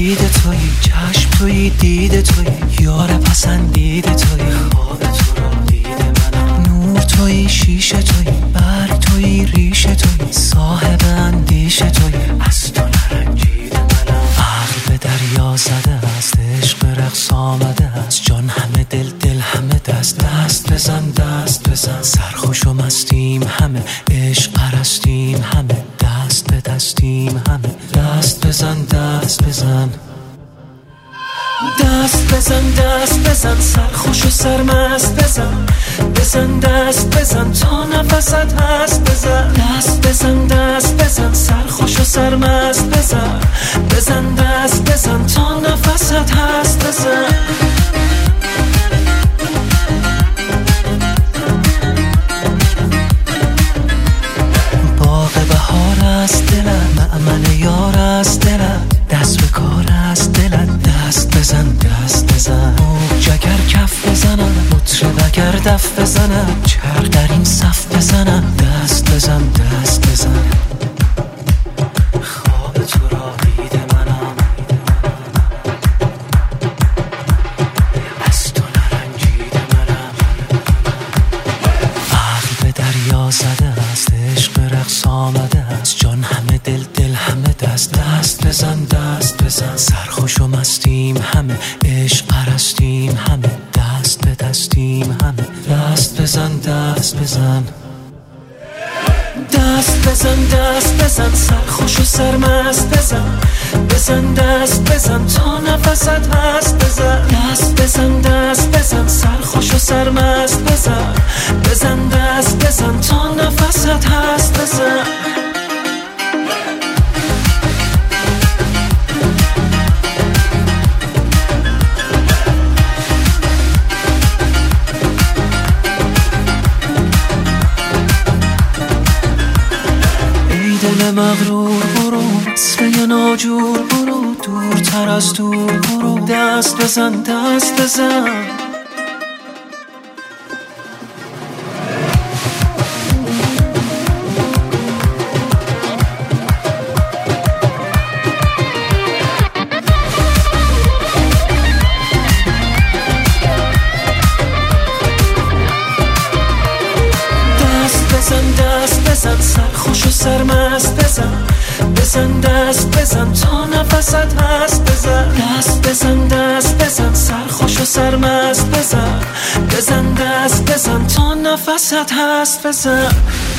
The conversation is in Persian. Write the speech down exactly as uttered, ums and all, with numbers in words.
امید تویی، چشم تویی، دید تویی، یار پسندید تویی، خواب تو را دیده منم. نور تویی، شیشه تویی، برگ تویی، ریشه تویی، صاحب اندیشه تویی، از تو نرنجیده منم. عقل به دریا زده است، عشق رقص آمده است، جان همه دل، دل همه دست. دست بزن، دست بزن، سرخوش و مستیم همه، عشق پرستیم همه، دست به دستیم همه. دست بزن، دست بزن، دست بزن، دست بزن، سرخوش و سرمست بزن. بزن دست بزن تا نفست هست، بزن دست بزن، دست بزن، سرخوش و سرمست بزن. بزن دست بزن تا نفست هست، بزن. باغ بهار است دلم، مأمن یار است دلم، دست به کار است دلم. دست بزن، دست بزن، موج اگر کف بزنم، مطرب اگر دف بزنم، چرخ در این صف بزنم. دست بزن، دست بزن، خواب تو را دیده منم، از تو نرنجیده منم. عقل به دریا زده است، عشق رقص آمده است، جان همه دل، دل همه دست. دست بزن، دست بزن، سرخوش و مستیم همه، عشق پرستیم همه، دست به دستیم همه. دست بزن، دست بزن، دست بزن، دست بزن، سرخوش و سرمست بزن. بزن دست بزن تا نفست هست، بزن دست بزن، دست بزن، سرخوش و سرمست بزن. بزن دست بزن تا نفست هست، بزن. دل مغرور برو، وصله ناجور برو، دورتر از دور برو. دست بزن، دست بزن، بزن سرخوش و سرمست بزن. بزن دست بزن تا نفست هست، بزن دست بزن، دست بزن، سرخوش و سرمست بزن. بزن دست بزن تا نفست هست، بزن.